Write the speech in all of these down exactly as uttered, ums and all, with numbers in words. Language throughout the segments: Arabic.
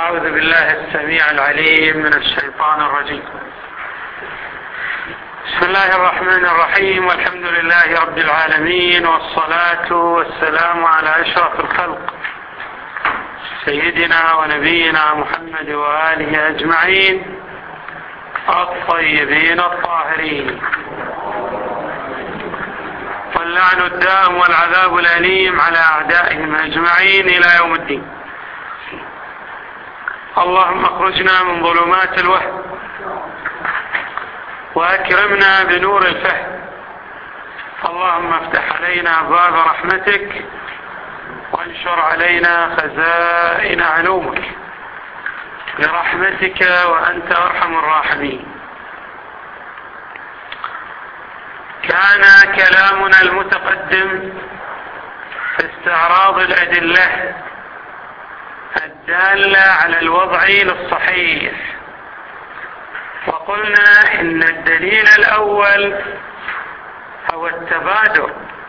أعوذ بالله السميع العليم من الشيطان الرجيم. بسم الله الرحمن الرحيم، والحمد لله رب العالمين، والصلاة والسلام على أشرف الخلق سيدنا ونبينا محمد وآله أجمعين الطيبين الطاهرين، واللعن الدائم والعذاب الأليم على أعدائهم أجمعين إلى يوم الدين. اللهم اخرجنا من ظلمات الوهم وأكرمنا بنور الفهم. اللهم افتح علينا باب رحمتك وانشر علينا خزائن علومك برحمتك وأنت أرحم الراحمين. كان كلامنا المتقدم في استعراض الأدلة الدالة على الوضع للصحيح، وقلنا إن الدليل الأول هو التبادر،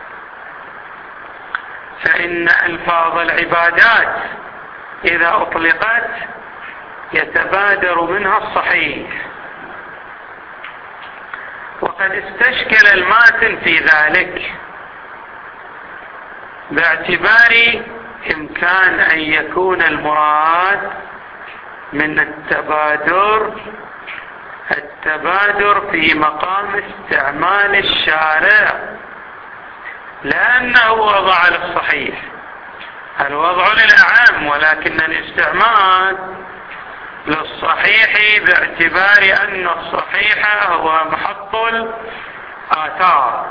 فإن ألفاظ العبادات إذا أطلقت يتبادر منها الصحيح، وقد استشكل الماتن في ذلك باعتبار إمكان أن يكون المراد من التبادر التبادر في مقام استعمال الشارع، لأنه وضع للصحيح، الوضع للأعم، ولكن الاستعمال للصحيح باعتبار أن الصحيح هو محط الآثار.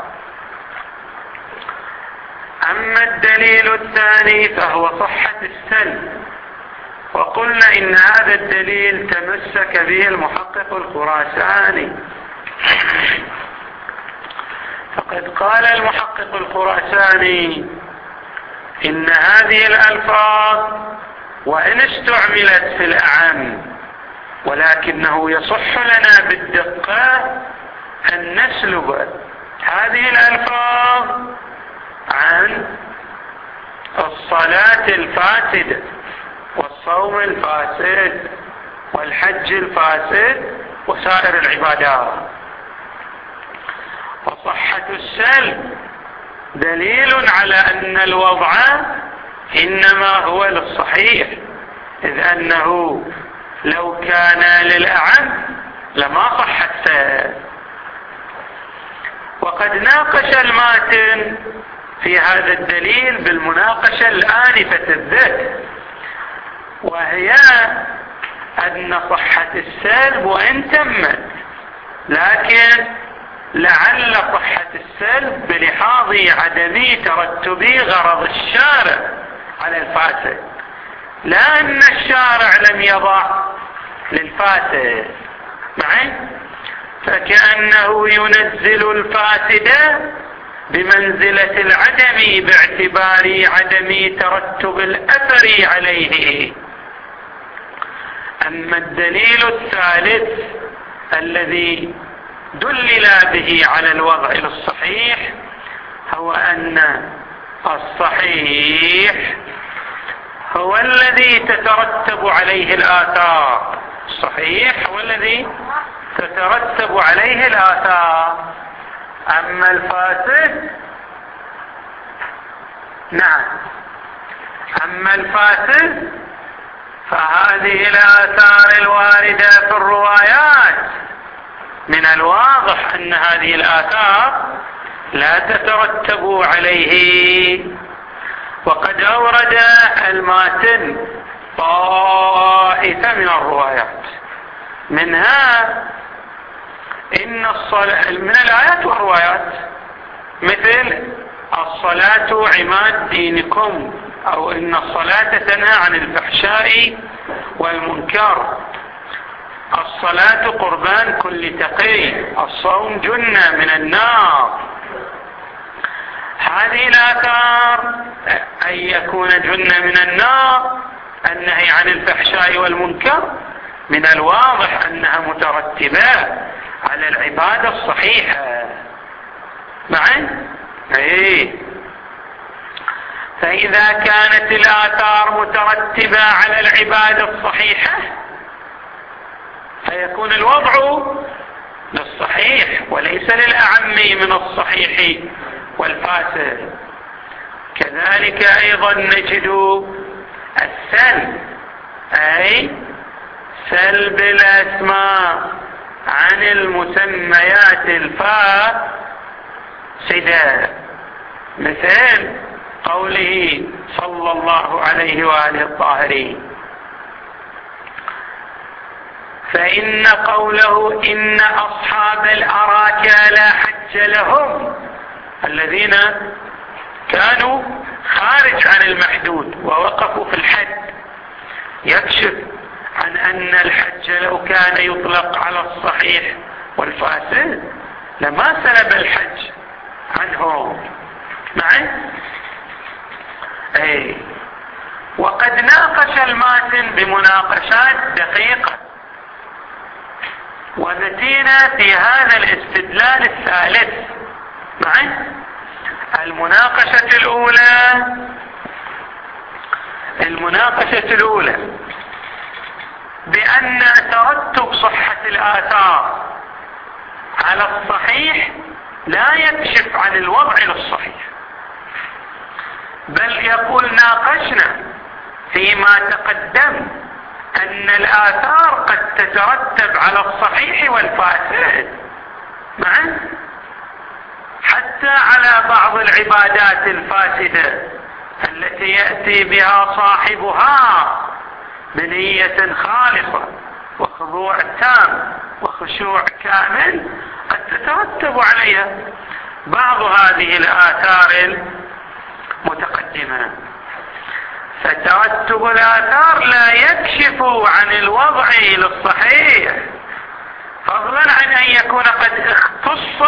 أما الدليل الثاني فهو صحة السلب، وقلنا إن هذا الدليل تمسك به المحقق الخراساني، فقد قال المحقق الخراساني إن هذه الألفاظ وإن استعملت في الأعم، ولكنه يصح لنا بالدقة أن نسلب هذه الألفاظ عن الصلاة الفاسدة والصوم الفاسد والحج الفاسد وسائر العبادات. وصحة السلب دليل على أن الوضع إنما هو للصحيح، إذ أنه لو كان للأعم لما صح السلب. وقد ناقش الماتن في هذا الدليل بالمناقشة الآنفة الذات، وهي أن صحة السلب وإن تمت، لكن لعل صحة السلب بلحاظ عدم ترتب غرض الشارع على الفاسد، لا أن الشارع لم يضع للفاسد معي، فكأنه ينزل الفاسد بمنزلة العدم باعتبار عدم ترتب الأثر عليه. أما الدليل الثالث الذي دلل به على الوضع للصحيح هو أن الصحيح هو الذي تترتب عليه الآثار، الصحيح هو الذي تترتب عليه الآثار. أما الفاسد نعم أما الفاسد فهذه الآثار الواردة في الروايات من الواضح أن هذه الآثار لا تترتب عليه. وقد أورد الماتن طائفة من الروايات، منها إن الصلاة من الآيات والروايات، مثل الصلاة عماد دينكم، أو إن الصلاة تنهى عن الفحشاء والمنكر، الصلاة قربان كل تقي، الصوم جنة من النار. هذه الآثار أن يكون جنة من النار، النهي عن الفحشاء والمنكر، من الواضح أنها مترتبة على العبادة الصحيحة معا. ايه فإذا كانت الآثار مترتبة على العبادة الصحيحة فيكون الوضع للصحيح وليس للأعم من الصحيح والفاسد. كذلك أيضا نجد السلب، أي سلب الأسماء عن المسميات الفاسدة، مثل قوله صلى الله عليه وآله الطاهرين: فإن قوله إن أصحاب الأراكة لا حج لهم، الذين كانوا خارج عن المحدود ووقفوا في الحد، يكشف عن أن الحج لو كان يطلق على الصحيح والفاسد لما سلب الحج عنهم. معي؟ أي. وقد ناقش الماتن بمناقشات دقيقة، ونتينا في هذا الاستدلال الثالث. معي؟ المناقشة الأولى المناقشة الأولى بأن ترتب صحة الآثار على الصحيح لا يكشف عن الوضع للصحيح، بل يقول ناقشنا فيما تقدم أن الآثار قد تترتب على الصحيح والفاسد معا، حتى على بعض العبادات الفاسدة التي يأتي بها صاحبها بنية خالصة وخضوع تام وخشوع كامل قد تترتب عليها بعض هذه الآثار المتقدمة. فترتب الآثار لا يكشف عن الوضع للصحيح، فضلا عن أن يكون قد اختص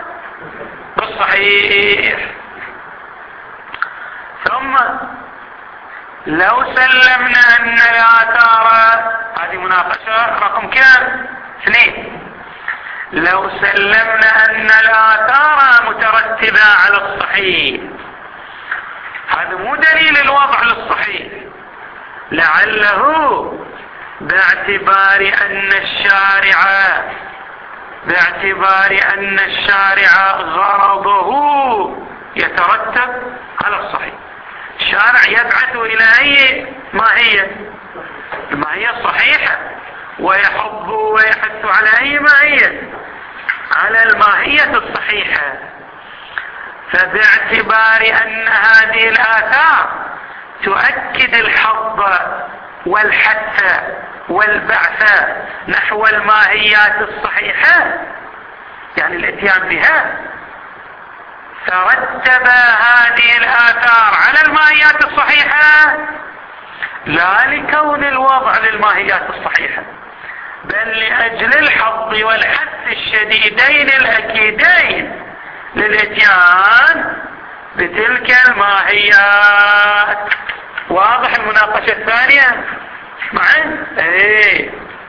بالصحيح. ثم لو سلمنا أن الآثار، هذه مناقشة رقم كام؟ اثنين. لو سلمنا أن الآثار مترتبة على الصحيح، هذا مو دليل الوضع للصحيح، لعله باعتبار أن الشارع باعتبار أن الشارع غرضه يترتب على الصحيح. الشارع يبعث إلى أي ماهية؟ الماهية الصحيحة، ويحض ويحث على أي ماهية؟ على الماهية الصحيحة. فباعتبار أن هذه الآثار تؤكد الحض والحث والبعث نحو الماهيات الصحيحة، يعني الاتيان بها، ترتب هذه الآثار على الماهيات الصحيحة لا لكون الوضع للماهيات الصحيحة، بل لأجل الحض والحث الشديدين الأكيدين للاتيان بتلك الماهيات. واضح المناقشة الثانية معي؟ ايه.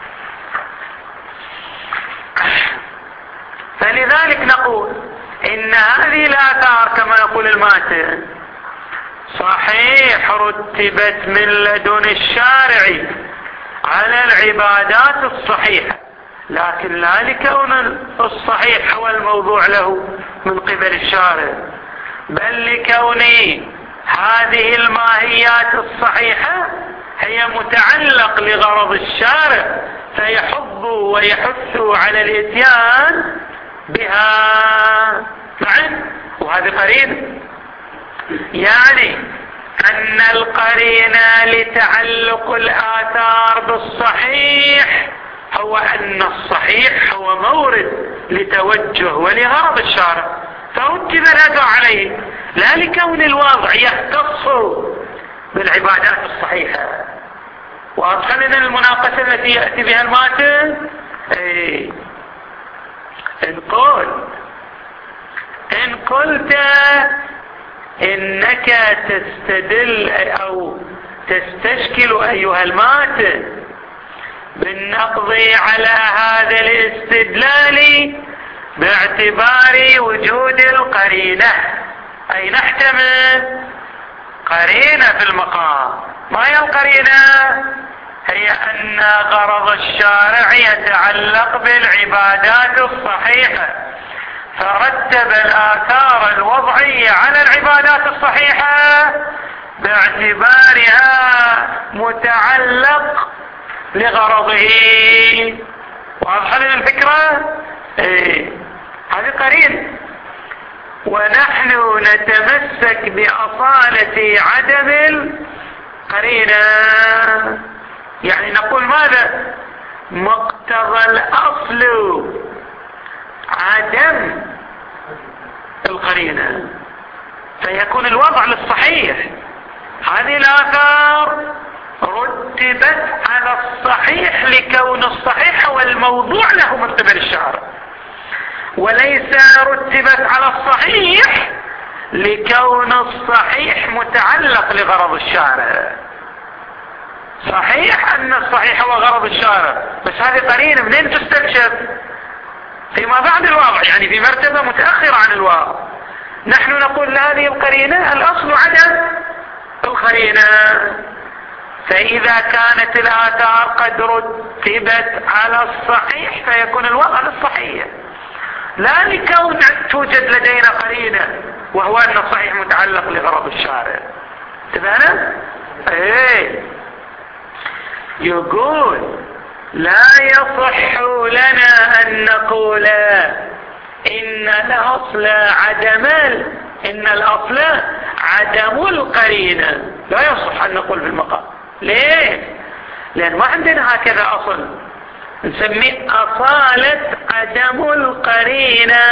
فلذلك نقول إن هذه الآثار كما يقول الماتن صحيح رتبت من لدن الشارع على العبادات الصحيحة، لكن لا لكون الصحيح هو الموضوع له من قبل الشارع، بل لكون هذه الماهيات الصحيحة هي متعلق لغرض الشارع، فيحض ويحث على الاتيان بها معا. وهذه قرينة، يعني أن القرينة لتعلق الآثار بالصحيح هو أن الصحيح هو مورد لتوجه ولغرض الشارع، فرتب الأثر عليه لا لكون الوضع يختص بالعبادات الصحيحة. وأدخلنا المناقشة التي يأتي بها الماتن. ايه. إن قل إن قلت إنك تستدل أو تستشكل أيها الماتن بالنقض على هذا الاستدلال باعتبار وجود القرينة، أي نحتمل قرينة في المقام. ما هي القرينة؟ هي أن غرض الشارع يتعلق بالعبادات الصحيحة، فرتب الآثار الوضعية على العبادات الصحيحة باعتبارها متعلق لغرضه. واضح لنا الفكرة؟ ايه هذه قرينة. ونحن نتمسك بأصالة عدم القرينة، يعني نقول ماذا؟ مقتضى الأصل عدم القرينة، فيكون الوضع للصحيح. هذه الآثار رتبت على الصحيح لكون الصحيح والموضوع له مرتبة للشارع، وليس رتبت على الصحيح لكون الصحيح متعلق لغرض الشارع. صحيح أن الصحيح هو غرض الشارع، بس هذه قرينة منين تستكشف؟ فيما بعد الواقع، يعني في مرتبة متأخرة عن الواقع. نحن نقول هذه القرينة الأصل عدم القرينة. فإذا كانت الآثار قد رتبت على الصحيح فيكون الوضع للصحيح، لا لكون توجد لدينا قرينة وهو أن الصحيح متعلق لغرض الشارع. تبعنا؟ ايه يقول لا يصح لنا أن نقول إن الأصل عدم إن الأصل عدم القرينة. لا يصح أن نقول في المقام. ليه؟ لأن ما عندنا هكذا أصل نسميه أصالة عدم القرينة.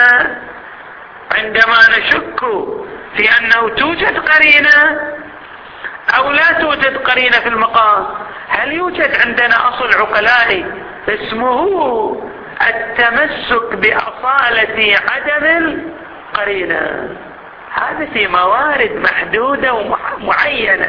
عندما نشك في أنه توجد قرينة أو لا توجد قرينة في المقام، هل يوجد عندنا أصل عقلائي اسمه التمسك بأصالة عدم القرينة؟ هذا في موارد محدودة ومعينة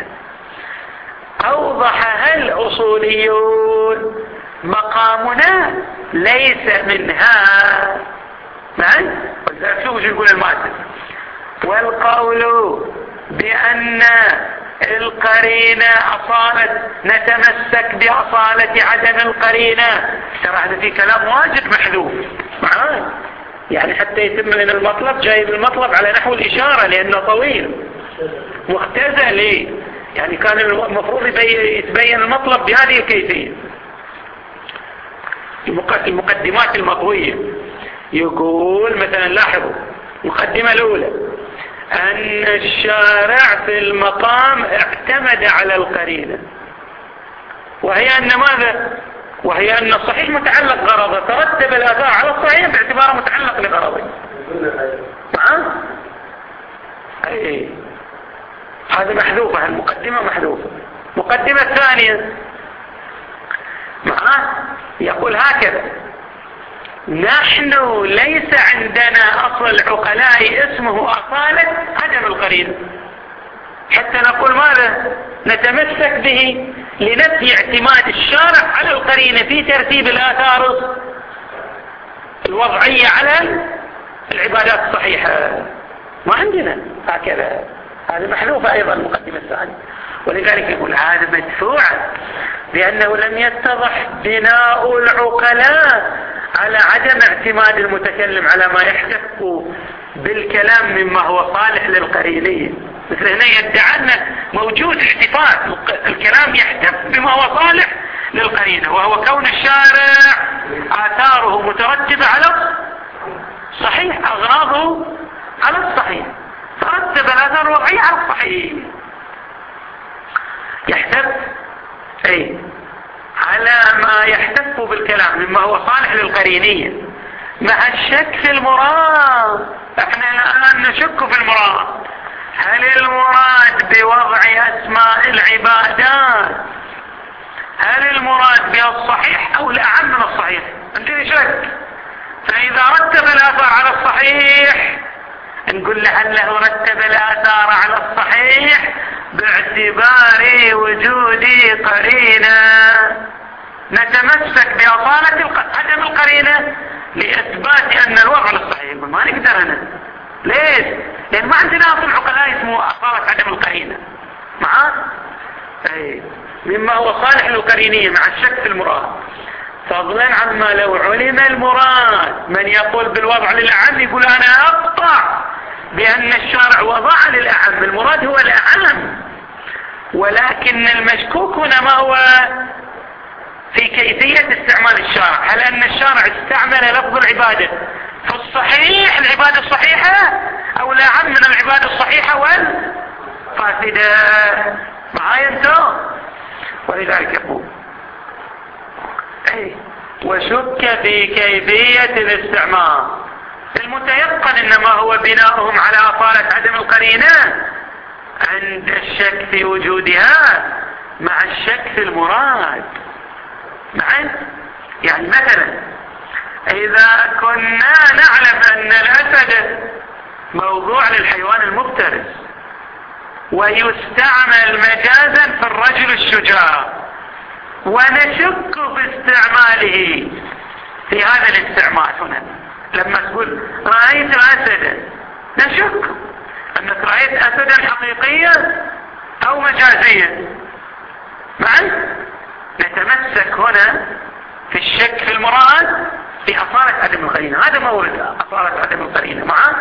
أوضحها الأصوليون. مقامنا ليس منها. معي؟ شوفوا شو يقول المؤلف: والقول بأن القرينة أصالة، نتمسك بأصالة عدم القرينة. ترى هذا في كلام واجد محذوف معاي، يعني حتى يتم لنا المطلب جايب المطلب على نحو الإشارة لأنه طويل مختزل. ليه؟ يعني كان المفروض يتبين المطلب بهذه الكيفية. المقدمات المطوية يقول مثلا، لاحظوا المقدمة الأولى: أن الشارع في المقام اعتمد على القرينة، وهي أن ماذا؟ وهي أن الصحيح متعلق غرضه، ترتب الآثار على الصحيح باعتباره متعلق لغرضه. ها؟ أي هذا محذوفة، المقدمة محذوفة. مقدمة ثانية معاه يقول هكذا: نحن ليس عندنا أصل عقلاء اسمه أصالة عدم القرينة، حتى نقول ماذا؟ نتمسك به لنفي اعتماد الشارع على القرينة في ترتيب الآثار الوضعية على العبادات الصحيحة. ما عندنا هكذا. هذا محذوف أيضا المقدمة الثانية. ولذلك يقول هذا مدفوع لأنه لم يتضح بناء العقلاء على عدم اعتماد المتكلم على ما يحدث بالكلام مما هو صالح للقرينية. مثل هنا يدعى أن موجود احتفاظ الكلام يحدث بما هو صالح للقرينة، وهو كون الشارع آثاره مترتبة على الصحيح، أغراضه على الصحيح، ترتب الآثار الوضعية على الصحيح. يحتف أي على ما يحتف بالكلام مما هو صالح للقرينية مع الشك في المراد. احنا الآن نشك في المراد. هل المراد بوضع أسماء العبادات هل المراد بالصحيح أو الأعم من الصحيح؟ عندنا شك. فإذا رتب الآثار على الصحيح نقول لعله رتب الآثار على الصحيح باعتبار وجود قرينة. نتمسك بأصالة عدم القرينة لإثبات أن الوضع للصحيح. ما نقدر هنا ليش؟ لان ما عندنا اصل عقلاء اسمه اصالة عدم القرينة معاه اي مما هو صالح للقرينية مع الشك في المراد، فضلا عما لو علم المراد. من يقول بالوضع للأعم يقول انا اقطع بان الشارع وضع للأعم، المراد هو الأعم، ولكن المشكوك هنا ما هو في كيفية استعمال الشارع. هل ان الشارع استعمل لفظ العبادة في الصحيح العبادة الصحيحة او الأعم من العبادة الصحيحة والفاسدة؟ معايا انتو؟ ولذلك يقول اي وشك في كيفية الاستعمال. المتيقن انما هو بناؤهم على اصالة عدم القرينة عند الشك في وجودها مع الشك في المراد. معايا؟ يعني مثلا اذا كنا نعلم ان الاسد موضوع للحيوان المفترس ويستعمل مجازا في الرجل الشجاع، ونشك في استعماله في هذا الاستعمال هنا، لما تقول رأيت أسدا نشك أنك رأيت أسدا حقيقيا أو مجازيا. معي؟ نتمسك هنا في الشك في المراد في أصالة عدم القرينة، هذا مورد أصالة عدم القرينة. معه؟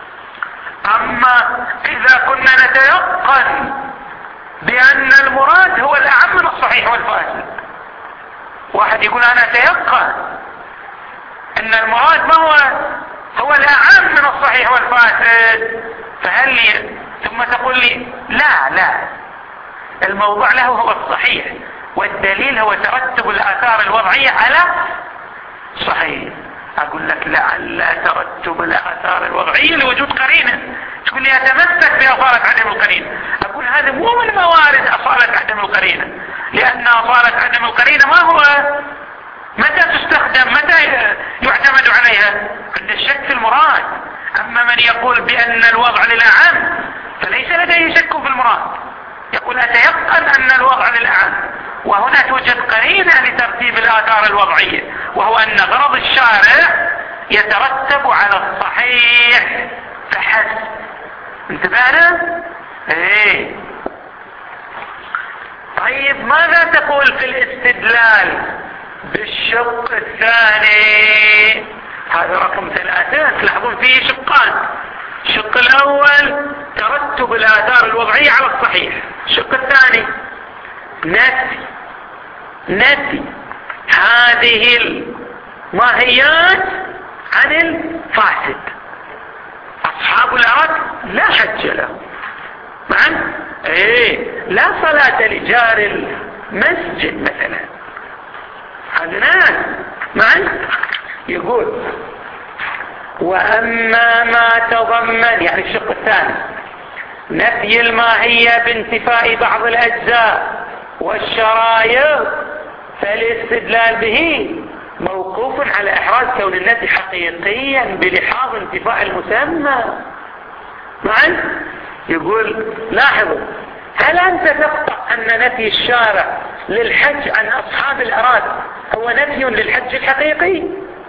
أما إذا كنا نتيقن بأن المراد هو الأعم من الصحيح والفاسد، واحد يقول أنا أتيقن أن المراد ما هو هو الأعم من الصحيح والفاسد، فهل لي ثم تقول لي لا لا الموضوع له هو الصحيح، والدليل هو ترتب الآثار الوضعية على صحيح. أقول لك لعل ترتب الآثار الوضعية لوجود قرينة. تقول لي أتمسك بأصالة عدم القرينة، أقول هذا مو من موارد أصالة عدم القرينة، لأن أصالة عدم القرينة ما هو متى تستخدم متى يعتمد عليها عند الشك في المراد. أما من يقول بأن الوضع للأعم فليس لديه شك في المراد، يقول أتيقن أن الوضع للأعم، وهنا توجد قرينة لترتيب الآثار الوضعية، وهو أن غرض الشارع يترتب على الصحيح فحسب. انتبهنا؟ ايه طيب ماذا تقول في الاستدلال بالشق الثاني؟ هذا رقم ثلاثة، تلاحظون فيه شقان. الشق الأول ترتب الآثار الوضعية على الصحيح، الشق الثاني نفي نفي هذه الماهيات عن الفاسد. أصحاب الأرض لا حج لهم معا ايه لا صلاة لجار المسجد مثلا، هذا ناس معا. يقول وأما ما تضمن يعني الشق الثاني نفي الماهية بانتفاء بعض الأجزاء والشرائط، فالاستدلال به موقوف على إحراز كون النفي حقيقيا بلحاظ انتفاء المسمى. معا يقول لاحظوا، هل أنت تقطع أن نفي الشارع للحج عن أصحاب الأراضي هو نفي للحج الحقيقي؟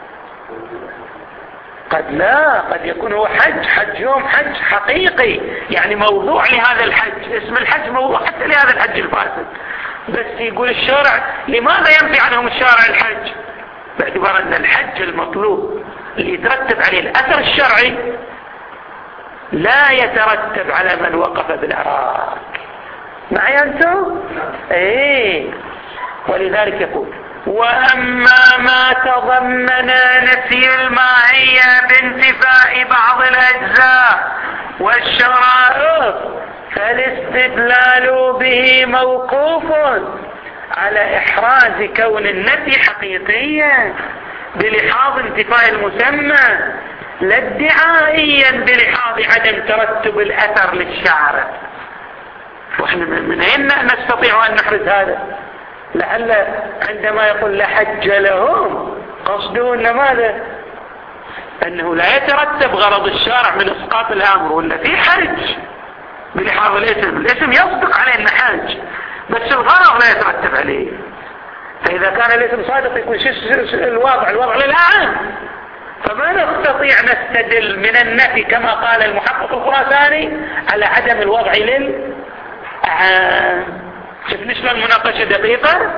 قد لا، قد يكون هو حج حج يوم حج حقيقي، يعني موضوع لهذا الحج، اسم الحج موضوع حتى لهذا الحج الفاسد، بس يقول الشارع لماذا ينفي عنهم الشارع الحج؟ باعتبار أن الحج المطلوب اللي يترتب عليه الأثر الشرعي لا يترتب على من وقف بالعراق. معي أنتم؟ ايه ولذلك يقول وأما ما تضمن نفي الماهية بانتفاء بعض الأجزاء والشرائط فالاستدلال به موقوف على إحراز كون النفي حقيقيا بلحاظ انتفاء المسمى، لا ادعائيا بلحاظ عدم ترتب الأثر للشارع. واحنا من أين نستطيع أن نحرز هذا؟ لعل عندما يقول لا حج لهم قصده أن ماذا؟ أنه لا يترتب غرض الشارع من إسقاط الأمر، ولا في حج بلحاظ الاسم، الاسم يصدق عليه أنه حج بس الغرض لا يترتب عليه. فإذا كان الاسم صادق يكون شو الوضع؟ الوضع للأعم، فما نستطيع نستدل من النفي كما قال المحقق الخراساني على عدم الوضع للأعام. شفنا شلون المناقشة دقيقة.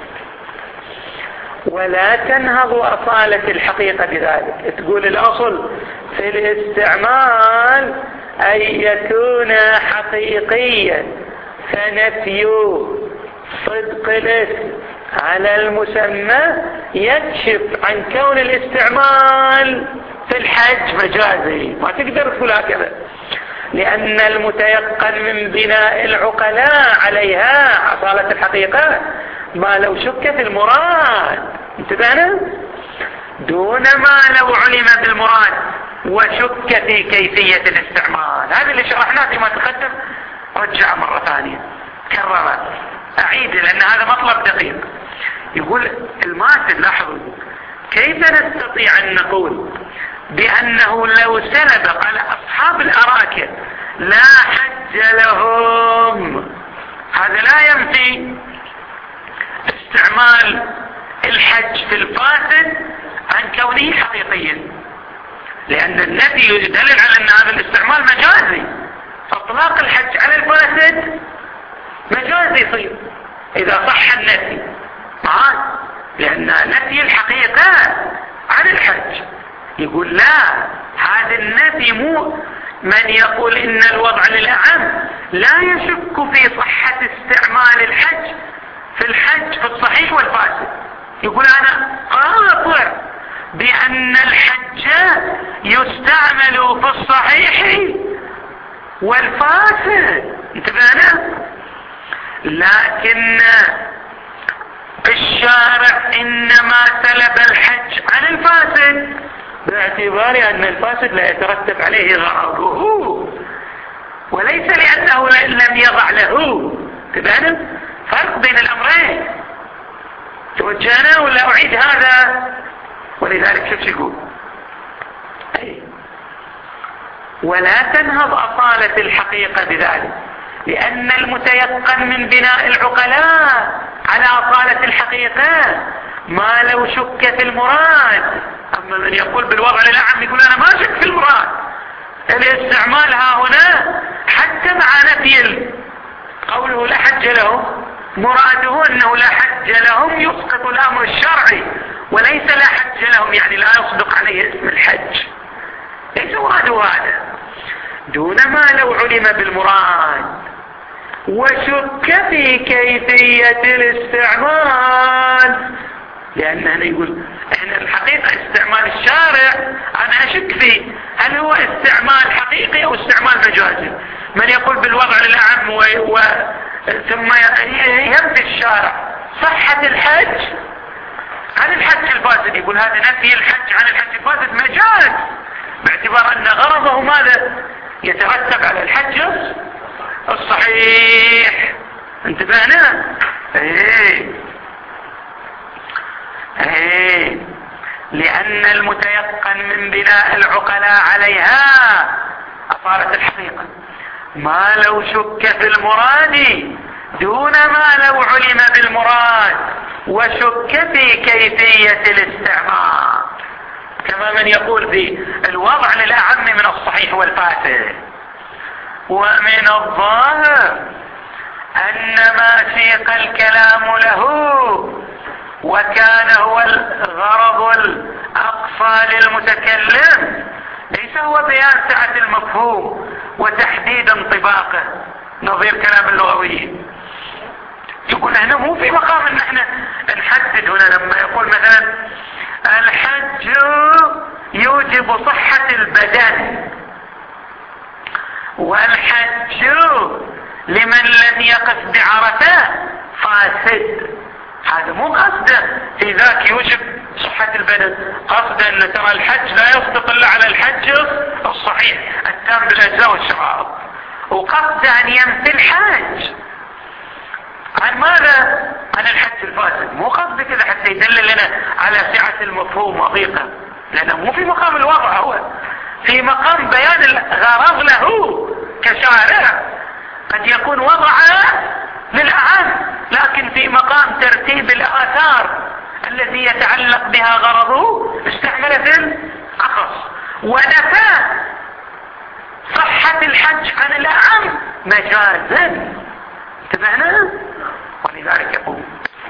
ولا تنهض أصالة الحقيقة بذلك. تقول الأصل في الاستعمال أن يكون حقيقيا، فنفي صدق الاسم على المسمى يكشف عن كون الاستعمال في الحج مجازي. ما تقدر تقول هكذا، لأن المتيقن من بناء العقلاء عليها أصالة الحقيقة ما لو شك في المراد. انتبهنا؟ دون ما لو علم بالمراد وشك في كيفية الاستعمال. هذا اللي شرحناه فيما تقدم، رجع مرة ثانية كرر أعيد لأن هذا مطلب دقيق. يقول الماتن، لاحظوا كيف نستطيع أن نقول بأنه لو سلب على أصحاب الأراكة لا حج لهم، هذا لا ينفي استعمال الحج في الفاسد عن كونه حقيقيا، لأن النفي يدلل على أن هذا الاستعمال مجازي. فاطلاق الحج على الفاسد مجازي يصير إذا صح النفي معاه، لأن نفي الحقيقة عن الحج. يقول لا، هذا النفي مو من يقول إن الوضع للأعم لا يشك في صحة استعمال الحج في الحج في الصحيح والفاسد. يقول أنا قاطع بأن الحج يستعمل في الصحيح والفاسد. انتبهنا؟ لكن الشارع إنما سلب الحج عن الفاسد باعتبار أن الفاسد لا يترتب عليه غرضه، وليس لأنه لم يضع له. انتبهنا؟ فرق بين الأمرين. توجهنا ولا أعيد هذا؟ ولذلك شوف يقول أي ولا تنهض أصالة الحقيقة بذلك، لأن المتيقن من بناء العقلاء على أصالة الحقيقة ما لو شك في المراد. أما من يقول بالوضع للأعم يقول أنا ما شك في المراد، الاستعمال ها هنا حتى مع نفي قوله لا حج لهم، مراده أنه لا حج لهم يسقط الأمر الشرعي، وليس لا حج لهم يعني لا يصدق عليه اسم الحج، ليس مراده هذا. دون ما لو علم بالمراد وشك في كيفية الاستعمال، لأن هنا يقول احنا الحقيقة استعمال الشارع أنا أشك فيه هل هو استعمال حقيقي أو استعمال مجازي. من يقول بالوضع للأعم و... و... ثم ينفي الشارع صحة الحج عن الحج الفاسد، يقول هذا نفي الحج عن الحج الفاسد مجاز، باعتبار أن غرضه ماذا؟ يترتب على الحج الصحيح. انتبهنا؟ ايه ايه لأن المتيقن من بناء العقلاء عليها أصالة الحقيقة ما لو شك في المراد دون ما لو علم بالمراد وشك في كيفية الاستعمال، كما من يقول في الوضع للأعم من الصحيح والفاسد. ومن الظاهر أن ما سيق الكلام له وكان هو الغرض الأقصى للمتكلم ليس هو بيان سعة المفهوم وتحديد انطباقه نظير كلام اللغويين. يقول هنا مو في مقام ان احنا نحدد. هنا لما يقول مثلا الحج يوجب صحة البدن والحج لمن لم يقف بعرفة فاسد، هذا مو قصده في ذاك يوجب صحة البدن، قصده ان ترى الحج لا يصدق الا على الحج الصحيح التام بالاجزاء والشرائط، وقصده ان ينفي الحج عن ماذا؟ عن الحج الفاسد. مو قصده كذا حتى يدلل لنا على سعة المفهوم وضيقه، لانه مو في مقام الوضع، هو في مقام بيان الغرض له كشارع. قد يكون وضع للأعم لكن في مقام ترتيب الآثار الذي يتعلق بها غرضه استعمل في الأخص ونفى صحة الحج عن الأعم مجازا. انتبهنا؟ ولذلك يقول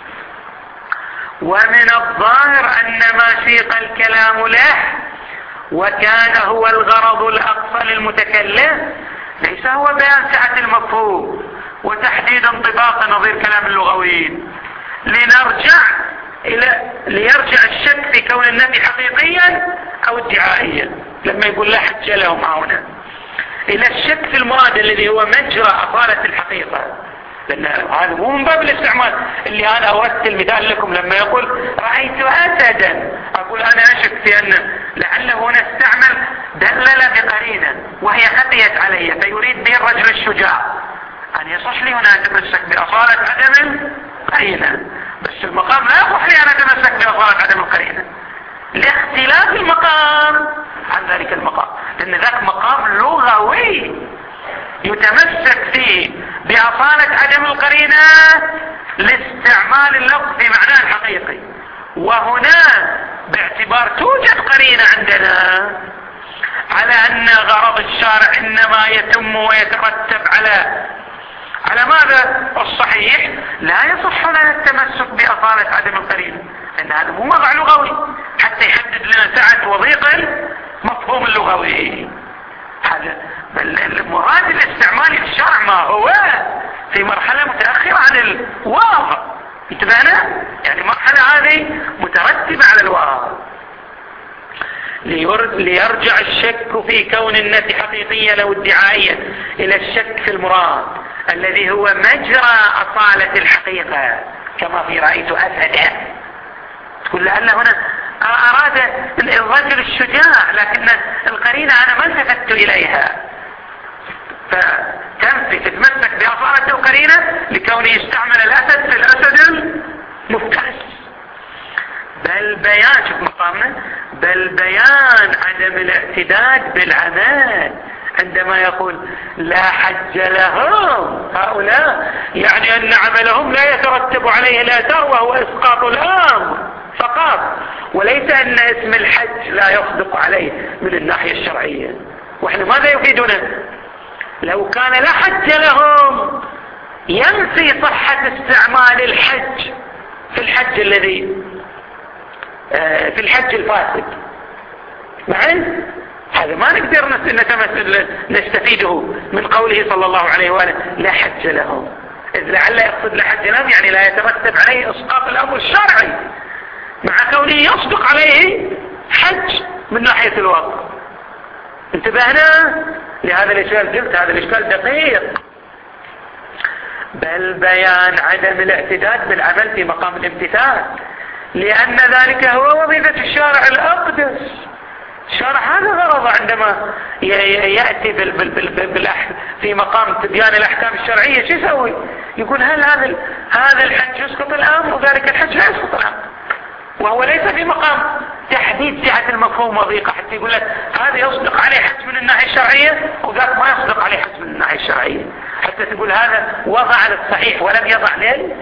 ومن الظاهر أن ما سيق الكلام له وكان هو الغرض الأقصى للمتكلم ليس هو بيان سعة المفهوم وتحديد انطباق نظير كلام اللغويين، لنرجع إلى ليرجع الشك في كون النفي حقيقيا أو ادعائيا لما يقول لا حج لهم هنا، إلى الشك في المراد الذي هو مجرى أصالة الحقيقة. لأن هذا مو من باب الاستعمال اللي أنا أوثل المثال لكم لما يقول رأيت أسدا، أقول أنا أشك في أن لعله هنا استعمل دلل بقرينة وهي خفيت علي فيريد به الرجل الشجاع أن يصح لي هنا أتمسك بأصالة عدم القرينة، بس المقام لا يصح لي أن أتمسك بأصالة عدم القرينة لاختلاف المقام عن ذلك المقام، لأن ذاك مقام لغوي يتمسك فيه بأصالة عدم القرينة لاستعمال اللفظ في معناه الحقيقي، وهنا باعتبار توجد قرينة عندنا على أن غرض الشارع إنما يتم ويترتب على على ماذا الصحيح، لا يصح لنا التمسك بأصالة عدم القرينة، لأن هذا مو وضع لغوي حتى يحدد لنا سعة وضيق المفهوم اللغوي. هذا بل المراد الاستعمالي في الشرع ما هو في مرحلة متأخرة عن الواضح. انتبهنا؟ يعني مرحلة هذه مترتبة على الواضح. ليرجع الشك في كون النفي حقيقيا لو ادعائيا إلى الشك في المراد الذي هو مجرى أصالة الحقيقة كما في رأيت أسدا، تقول لأن هنا أراد الرجل الشجاع لكن القرينة أنا ما التفت إليها، فتنفي تتمسك بأصالة القرينة لكونه يستعمل الأسد في الأسد المفترس. بل بيان، شوف مقامنا، بل بيان عدم الاعتداد بالعمل عندما يقول لا حج لهم هؤلاء، يعني أن عملهم لا يترتب عليه الآثار وهو إسقاط الأمر فقط، وليس أن اسم الحج لا يصدق عليه من الناحية الشرعية. وإحنا ماذا يفيدنا؟ لو كان لا حج لهم ينفي صحة استعمال الحج في الحج الذي في الحج الفاسد، معن هذا ما نقدر نستفيده من قوله صلى الله عليه وآله لا حج لهم، إذ لعل يقصد لا حج لهم يعني لا يترتب عليه إسقاط الأمر الشرعي مع كونه يصدق عليه حج من ناحية الواقع. انتبهنا لهذا الإشكال؟ قلت هذا الإشكال دقيق. بل بيان عدم الاعتداد بالعمل في مقام الامتثال، لأن ذلك هو وظيفة الشارع الأقدس. الشارع هذا غرض عندما يأتي بال بال بال بال في مقام تبيان الأحكام الشرعية شو يسوي؟ يقول هل هذا هذا الحج يسقط الأمر وذلك الحج لا يسقط الأمر، وهو ليس في مقام تحديد سعة المفهوم وضيقة حتى يقول لك هذا يصدق عليه حج من الناحية الشرعية وذاك ما يصدق عليه حج من الناحية الشرعية، حتى تقول هذا وضع للصحيح ولم يضع لل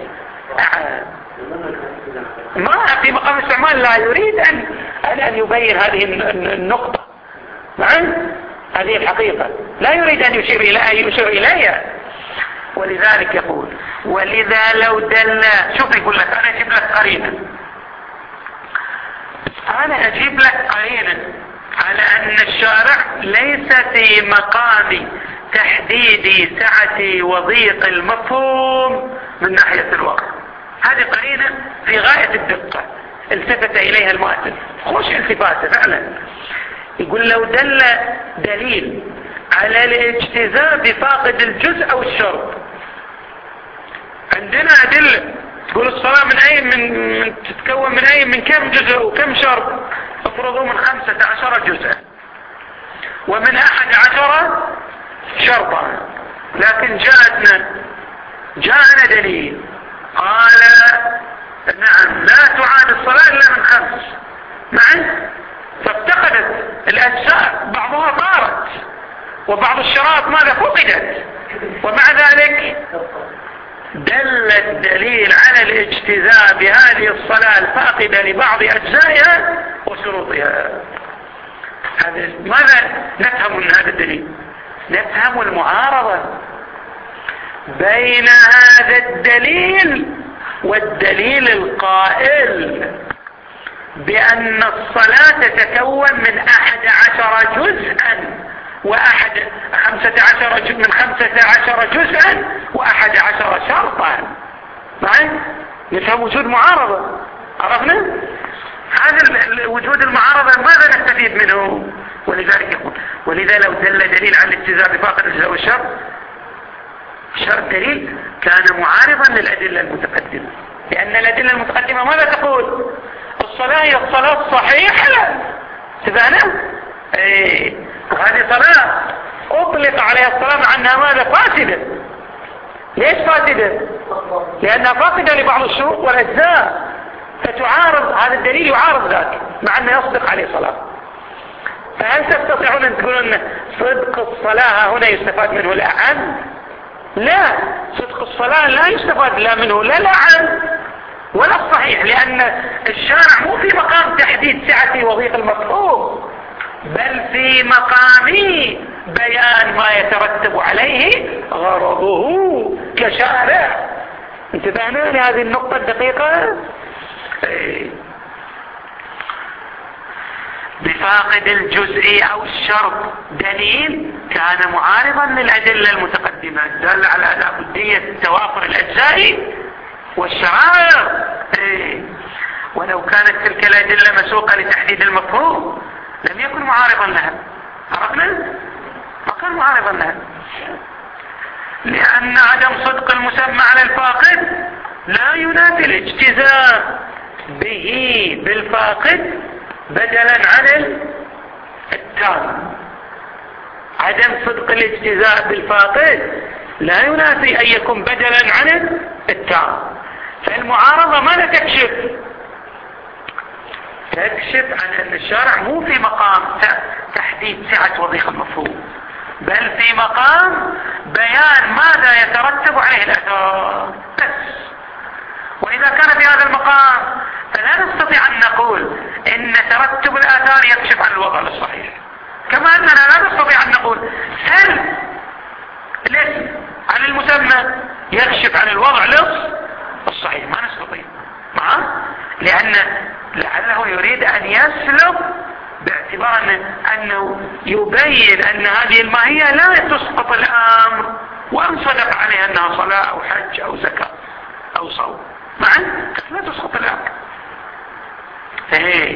ما في مقام الاستعمال لا يريد أن أن يبين هذه النقطة، معن هذه الحقيقة لا يريد أن يشير إلى يشير إليها. ولذلك يقول ولذا لو دل، شوف يقول لك أنا أجيب لك قرينة، أنا أجيب لك قرينة على أن الشارع ليس في مقام تحديد سعة وضيق المفهوم من ناحية الواقع. هذه قرينة في غاية الدقة التفت إليها المؤلف، خوش التفاته فعلا. يقول لو دل دليل على الاجتزاء بفاقد الجزء أو الشرط، عندنا أدلة تقول الصلاة من أي من, من تتكون من أي من كم جزء وكم شرط، افرضوا من خمسة عشر جزءا ومن أحد عشر شرطا، لكن جاءتنا جاءنا دليل قال نعم لا تعاد الصلاة إلا من خمس، معا فافتقدت الأجزاء بعضها طارت وبعض الشرائط ماذا فقدت، ومع ذلك دل الدليل على الاجتزاء بهذه الصلاة الفاقدة لبعض أجزائها وشروطها. هذا ماذا نفهم من هذا الدليل؟ نفهم المعارضة بين هذا الدليل والدليل القائل بأن الصلاة تتكون من أحد عشر جزءا وأحد خمسة عشر جزء من خمسة عشر جزءا وأحد عشر شرطا. معي؟ نفهم وجود معارضة. عرفنا؟ هذا وجود المعارضة ماذا نستفيد منه؟ ولذلك يقول ولذا لو دل دليل على الاجتزاء بفاقد الجزء والشرط، شرط دليل كان معارضا للأدلة المتقدمة، لأن الأدلة المتقدمة ماذا تقول؟ الصلاة هي الصلاة الصحيحة. تبعنا؟ ايه وهذه صلاة أطلق عليها الصلاة مع أنها ماذا؟ فاسدة. ليش فاسدة؟ لأنها فاسدة لبعض الشروط والأجزاء، فتعارض هذا الدليل يعارض ذاك مع أنه يصدق عليه صلاة. فهل تستطيعون أن تقولون أن صدق الصلاة هنا يستفاد منه الأعم؟ لا، صدق الصلاة لا يستفاد لا منه لا الأعم ولا الصحيح، لأن الشارع مو في مقام تحديد سعة وضيق المفهوم، بل في مقام بيان ما يترتب عليه غرضه كشارع. انتبهنا لهذه النقطة الدقيقة؟ بفاقد الجزء أو الشرط دليل كان معارضا للأدلة المتقدمة دل على لابدية توافر الأجزاء والشرائط. ولو كانت تلك الأدلة مسوقة لتحديد المفهوم لم يكن معارضا لها. عرفنا؟ ما كان معارضا لها، لأن عدم صدق المسمى على الفاقد لا ينافي الاجتزاء به بالفاقد بدلا عن التام. عدم صدق الاجتزاء بالفاقد لا ينافي أن يكون بدلا عن التام. فالمعارضة ماذا تكشف؟ تكشف عن أن الشارع مو في مقام تحديد سعة وضيق المفهوم، بل في مقام بيان ماذا يترتب عليه الأثار بس. وإذا كان في هذا المقام فلا نستطيع أن نقول إن ترتب الآثار يكشف عن الوضع الصحيح، كما أننا لا نستطيع أن نقول هل الاسم عن المسمى يكشف عن الوضع الصحيح. ما نستطيع معه، لأن لعله يريد أن يسلب باعتبار أنه يبين أن هذه الماهية لا تسقط الأمر، وأن صدق عليها أنها صلاة أو حج أو زكاة أو صوم معا لا تسقط الأمر. فهي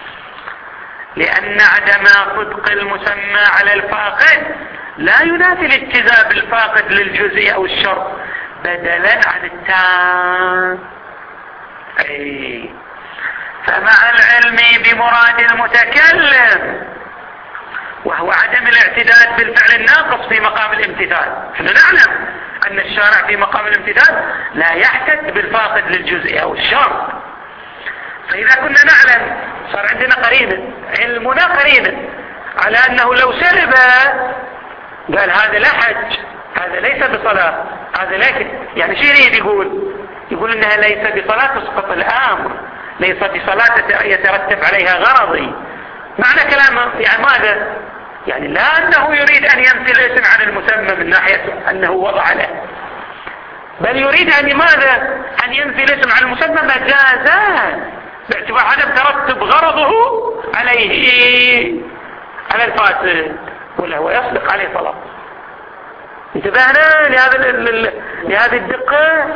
لأن عدم صدق المسمى على الفاقد لا ينافي الاجتزاء بالفاقد للجزء أو الشرط بدلا عن التام. أي فمع العلم بمراد المتكلم وهو عدم الاعتداد بالفعل الناقص في مقام الامتثال، احنا نعلم أن الشارع في مقام الامتثال لا يحتد بالفاقد للجزء أو الشرط. فإذا كنا نعلم صار عندنا قرينة، علمنا قرينة على أنه لو سلب قال هذا لا حج، هذا ليس بصلاة، هذا لكن يعني شو يريد يقول؟ يقول إنها ليس بصلاة تسقط الأمر، ليس بصلاة يترتب عليها غرضي. معنى كلامه يعني ماذا؟ يعني لا أنه يريد أن ينفي الاسم عن المسمى من ناحية أنه وضع له، بل يريد أن ماذا؟ أن ينفي الاسم عن المسمى مجازا باعتبار عدم ترتب غرضه عليه على الفاسد، ولا هو يصدق عليه صلاة. انتبهنا لهذا لهذه الدقة.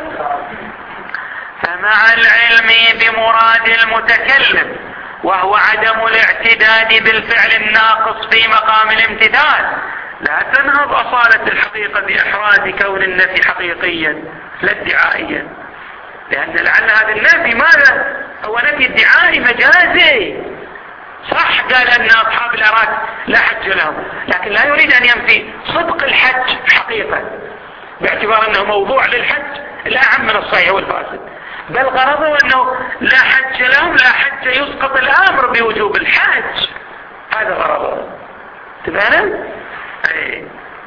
فمع العلم بمراد المتكلم وهو عدم الاعتداد بالفعل الناقص في مقام الامتثال لا تنهض أصالة الحقيقة بإحراز كون النفي حقيقيا لا ادعائيا، لأن لعل هذا النفي ماذا؟ هو نفي ادعائي مجازي. صح قال أن أصحاب الأراك لا حج لهم، لكن لا يريد أن ينفي صدق الحج حقيقة باعتبار أنه موضوع للحج لا أهم من الصحيح والفاسد، بل غرضه أنه لا حج لهم، لا حج يسقط الأمر بوجوب الحج، هذا غرضه. تبانا؟ أي.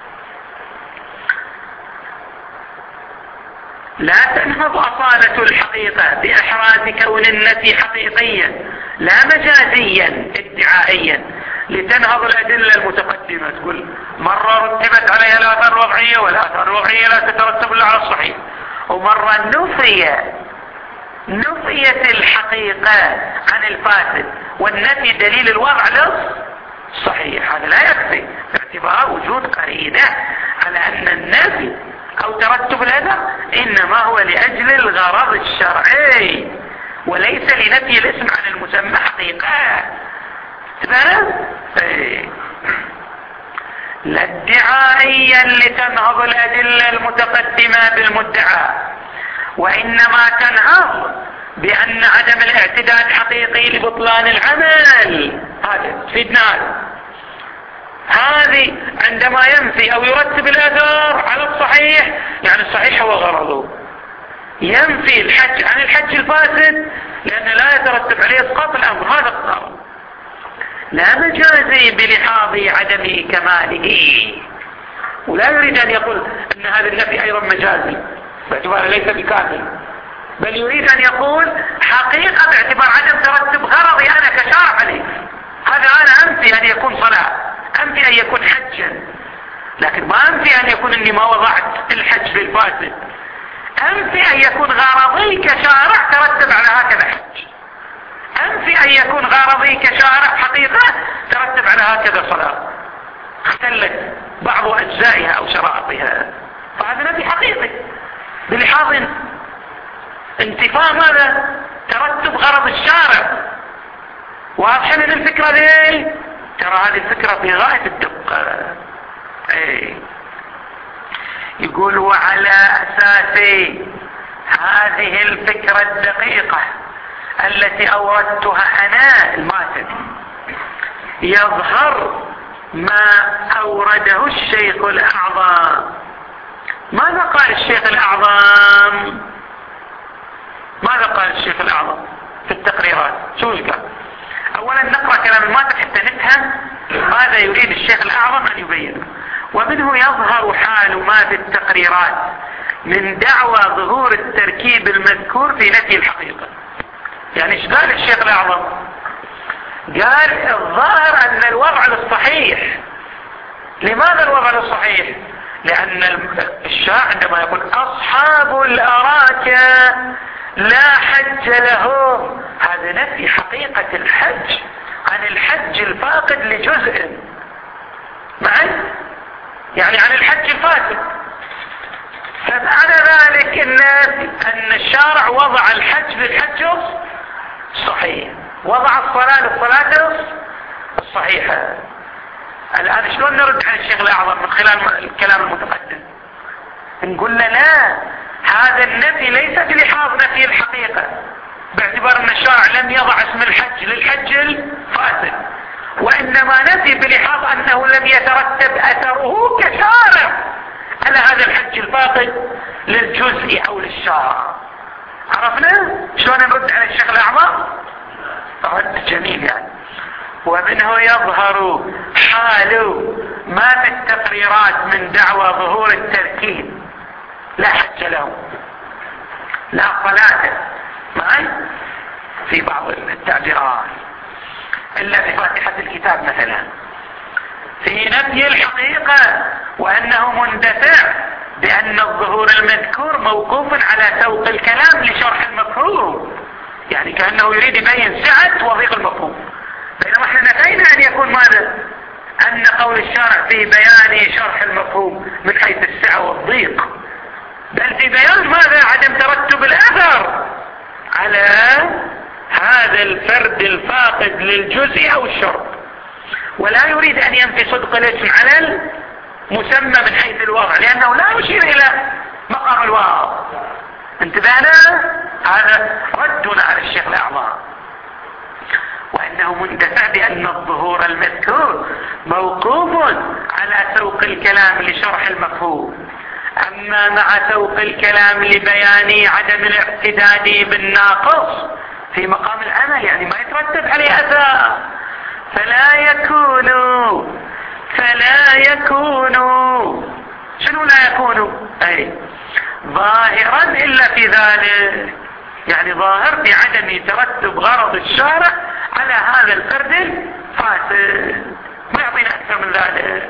لا تنهض أصالة الحقيقة بإحراز كون النفي حقيقيا لا مجازيا ادعائيا، لتنهض الأدلة المتقدمة، تقول مرة رتبت عليها الآثار الوضعية والآثار الوضعية لا تترتب إلا على الصحيح، ومرة نفي نفيت الحقيقة عن الفاسد، والنفي دليل الوضع للصحيح. هذا لا يكفي باعتبار وجود قرينة على أن النفي أو ترتب الأثر إنما هو لأجل الغرض الشرعي وليس لنفي الاسم عن المسمى حقيقة. تفهم؟ ايه. لا ادعائيا لتنهض الأدلة المتقدمة بالمدعى، وإنما تنهض بأن عدم الاعتداد حقيقي لبطلان العمل. هذا تفيدنا. هذه عندما ينفي أو يرتب الآثار على الصحيح، يعني الصحيح هو غرضه، ينفي الحج عن الحج الفاسد لأنه لا يترتب عليه إسقاط الأمر. هذا الغرض، لا مجازي بلحاظ عدم كماله، ولا يريد أن يقول أن هذا النفي أيضا مجازي باعتباره ليس بكامل، بل يريد أن يقول حقيقة باعتبار عدم ترتب غرضي أنا كشارع عليه. هذا أنا أنفي أن يكون صلاة، أنفي أن يكون حجا، لكن ما أنفي أن يكون أني ما وضعت الحج بالفاسد، أنفي أن يكون غرضي كشارع ترتب على هكذا حج، أنفي أن يكون غرضي كشارع حقيقة ترتب على هكذا صلاة اختلت بعض أجزائها أو شرائطها. فهذا نفي حقيقي بلحاظ انتفاء ماذا؟ ترتب غرض الشارع. واضح من الفكرة دي؟ ترى هذه الفكرة في غاية الدقة. ايه. يقول وعلى أساس هذه الفكرة الدقيقة التي أوردتها أنا الماتن يظهر ما أورده الشيخ الأعظم. ماذا قال الشيخ الأعظم؟ ماذا قال الشيخ الأعظم في التقريرات؟ شو قال؟ أولا نقرأ كلام الماتن حتى نفهم ماذا يريد الشيخ الأعظم أن يبينه. ومنه يظهر حال ما في التقريرات من دعوى ظهور التركيب المذكور في نفي الحقيقة. يعني ايش قال الشيخ الأعظم؟ قال الظاهر أن الوضع للصحيح. لماذا الوضع للصحيح؟ لأن الشاعر عندما يقول أصحاب الأراكة لا حج لهم، هذا نفي حقيقة الحج عن الحج الفاقد لجزء معي، يعني عن الحج الفاسد. فمعنى ذلك إن, أن الشارع وضع الحج للحج الصحيح، وضع الصلاة للصلاة الصحيحة. الآن شلون نرد على الشيخ الأعظم من خلال الكلام المتقدم؟ نقول له لا، هذا النفي ليس بلحاظ نفي الحقيقة باعتبار أن الشارع لم يضع اسم الحج للحج الفاسد، وإنما نفي بلحاظ أنه لم يترتب أثره كشارع على هذا الحج الفاقد للجزء أو للشارع. عرفنا شلون نرد على الشيخ الأعظم؟ رد جميل يعني. ومنه يظهر حال ما في التقريرات من دعوى ظهور التركيب لا حج له لا صلاة معي في بعض التعبيرات إلا بفاتحة الكتاب مثلا، في نفي الحقيقة وأنه مندفع بأن الظهور المذكور موقوف على سوق الكلام لشرح المفهوم، يعني كأنه يريد يبين سعة وضيق المفهوم، بينما احنا نفينا أن يكون ماذا؟ أن قول الشارع في بيان شرح المفهوم من حيث السعة والضيق، بل في بيان ماذا؟ عدم ترتب الأثر على هذا الفرد الفاقد للجزء أو الشرط، ولا يريد أن ينفي صدق الاسم على المسمى من حيث الوضع لأنه لا يشير إلى مقام الواضع. انتبهنا؟ هذا ردنا على الشيخ الأعظم. وأنه مندفع بأن الظهور المذكور موقوف على سوق الكلام لشرح المفهوم، أما مع سوق الكلام لبيان عدم الاعتداد بالناقص في مقام العمل يعني ما يترتب عليه أثر، فلا يكون فلا يكون شنو لا يكون؟ أي ظاهرا إلا في ذلك، يعني ظاهر في عدم ترتب غرض الشارع على هذا الفرد الفاسد. ما يعطينا أكثر من ذلك.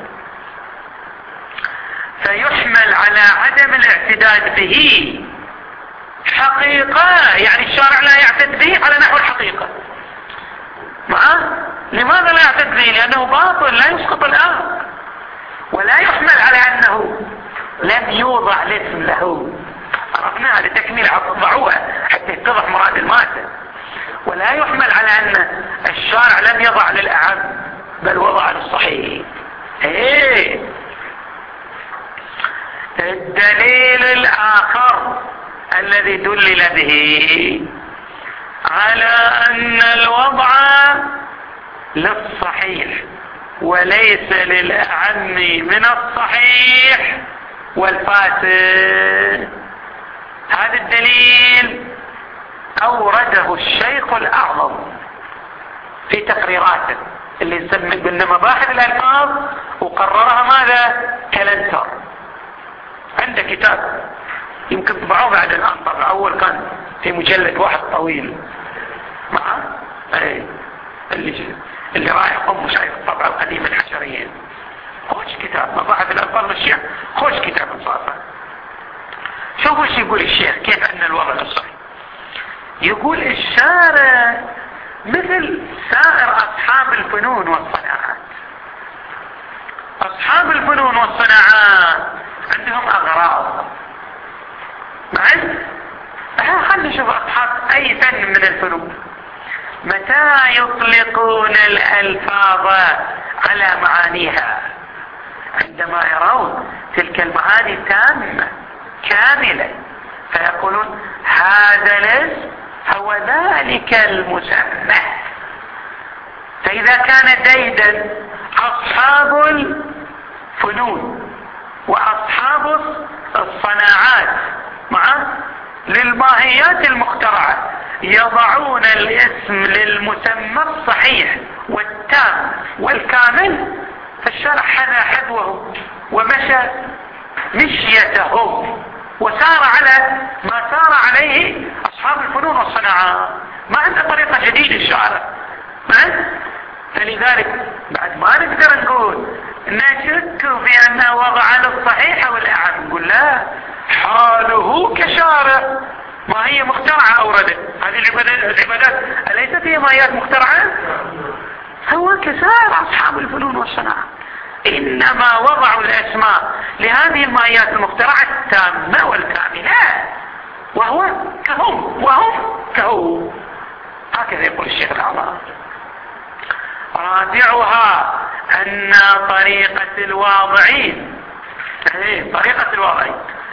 فيحمل على عدم الاعتداد به حقيقة، يعني الشارع لا يعتد به على نحو الحقيقة. معه؟ لماذا لا يعتد به؟ لأنه باطل لا يسقط الآن. ولا يحمل على أنه لم يوضع الاسم له، عرفناها لتكميل ضعوها حتى يتضح مراد المادة. ولا يحمل على أن الشارع لم يضع للأعم بل وضع للصحيح. ايه الدليل الآخر الذي دلل به على أن الوضع للصحيح وليس للأعم من الصحيح والفاسد. هذا الدليل أورده الشيخ الأعظم في تقريراته اللي نسمي قلنا مباحث الألفاظ، وقررها ماذا؟ كلنتر. عنده كتاب يمكن طبعوه بعد الآن، طبعا أول كان في مجلد واحد طويل مع ايه اللي اللي رايح قم شايف الطبع القديم الحشريين. خوش كتاب مباحث الألفاظ والشيخ، خوش كتاب انصافا. شوفوا ايش يقول الشيخ كيف أن الوضع الصحيح. يقول الشارع مثل سائر أصحاب الفنون والصناعات. أصحاب الفنون والصناعات عندهم أغراض. معي؟ خلنا نشوف أصحاب أي فن من الفنون متى يطلقون الألفاظ على معانيها؟ عندما يرون تلك المعاني تامة كاملة فيقولون هذا الاسم هو ذلك المسمى. فإذا كان زيدا أصحاب الفنون وأصحاب الصناعات مع للماهيات المخترعة يضعون الاسم للمسمى الصحيح والتام والكامل، فالشرع حنى حذوه ومشى مشيتهم وسار على ما سار عليه أصحاب الفنون والصناعات. ما عنده طريقة جديدة الشارع. فلذلك بعد ما نقدر نقول نشك في أنه وضع للصحيح والأعم، نقول لا، حاله كشارع. ما هي مخترعة أوردت هذه العبادات أليست هي ماهيات مخترعة؟ هو كسائر أصحاب الفنون والصناعة، إنما وضعوا الأسماء لهذه الماهيات المخترعة التامة والكاملة، وهو كهم وهم كهو. هكذا يقول الشيخ الأعظم. رابعها أن طريقة الواضعين طريقة الواضعين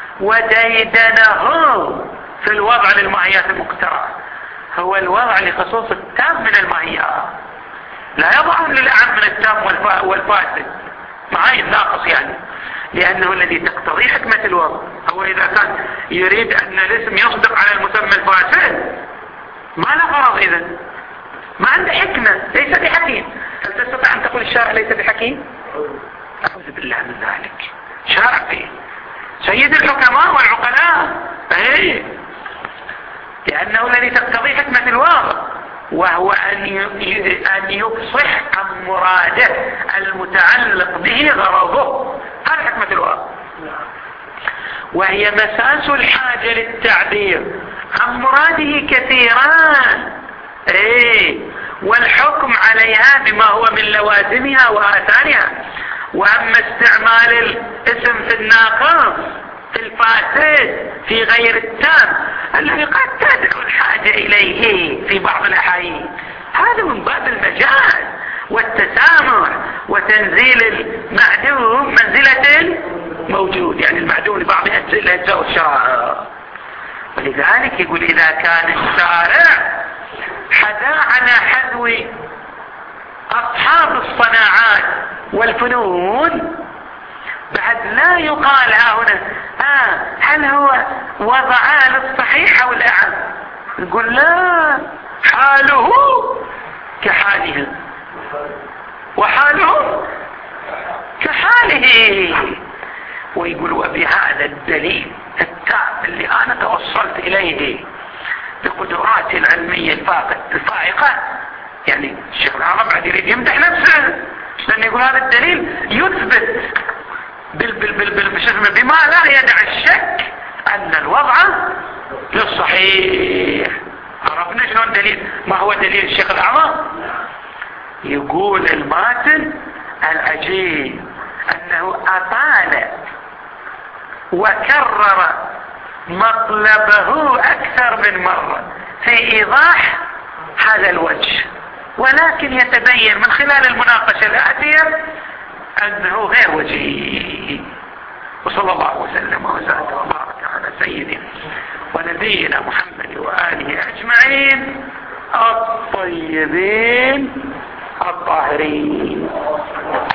وديدنه في الوضع للماهيات المخترعة هو الوضع لخصوص التام من الماهيات، لا يضعون للأعم من التام والفاسد معاي الناقص، يعني لأنه الذي تقتضي حكمة الوضع. هو إذا كان يريد أن الاسم يصدق على المسمى الفاسد ما له غرض، إذن ما عنده حكمة، ليس بحكيم. هل تستطيع أن تقول الشارع ليس بحكيم؟ أعوذ بالله من ذلك. شارع فيه سيد الحكماء والعقلاء، ايه لأنه الذي تقتضي حكمة الواضع وهو أن أن يفصح عن مراده المتعلق به غرضه. هذا حكمة الواضع، وهي مساس الحاجة للتعبير عن مراده كثيران، ايه والحكم عليها بما هو من لوازمها وآثارها. وأما استعمال الاسم في الناقص في الفاسد في غير التام الذي قد تدعو الحاجة إليه في بعض الأحايين، هذا من باب المجاز والتسامح وتنزيل المعدوم منزلة الموجود، يعني المعدوم لبعض الأجزاء والشرائع. ولذلك يقول إذا كان الشارع حدا على حذو أصحاب الصناعات والفنون بعد لا يقال ها هنا آه هل هو وضع للصحيح أو الأعم؟ نقول لا، حاله كحاله وحاله كحاله. ويقول وبهذا الدليل التام اللي أنا توصلت إليه بقدراتي العلمية الفائقة، يعني الشيخ العرب بعد يريد يمدح نفسه، لأن يقول هذا الدليل يثبت بال بال بال بال بما لا يدع الشك أن الوضع للصحيح. عرفنا شلون دليل؟ ما هو دليل الشيخ الأعظم؟ يقول الماتن العجيب أنه أطال وكرر مطلبه أكثر من مرة في إيضاح هذا الوجه، ولكن يتبين من خلال المناقشة الآتية أنه غير وجيه. وصلى الله وسلم وزاد وبارك على سيدنا ونبينا محمد وآله أجمعين الطيبين الطاهرين.